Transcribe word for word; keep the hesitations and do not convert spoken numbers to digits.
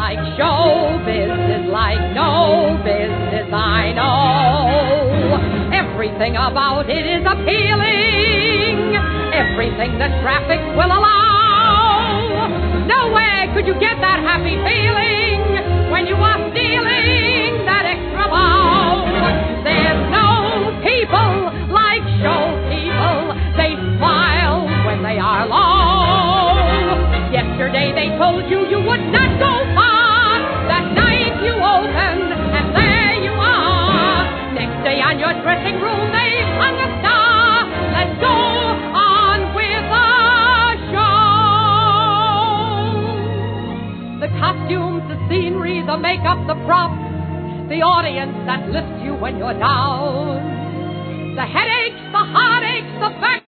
like show business, like no business I know. Everything about it is appealing, everything that traffic will allow. Nowhere could you get that happy feeling when you are stealing that extra bow. There's no people like show people. They smile when they are low. Yesterday they told you you would not go far. That night you opened and there you are. Next day on your dressing room they hung a star. Let's go on with the show. The costumes, the scenery, the makeup, the props, the audience that lifts you when you're down.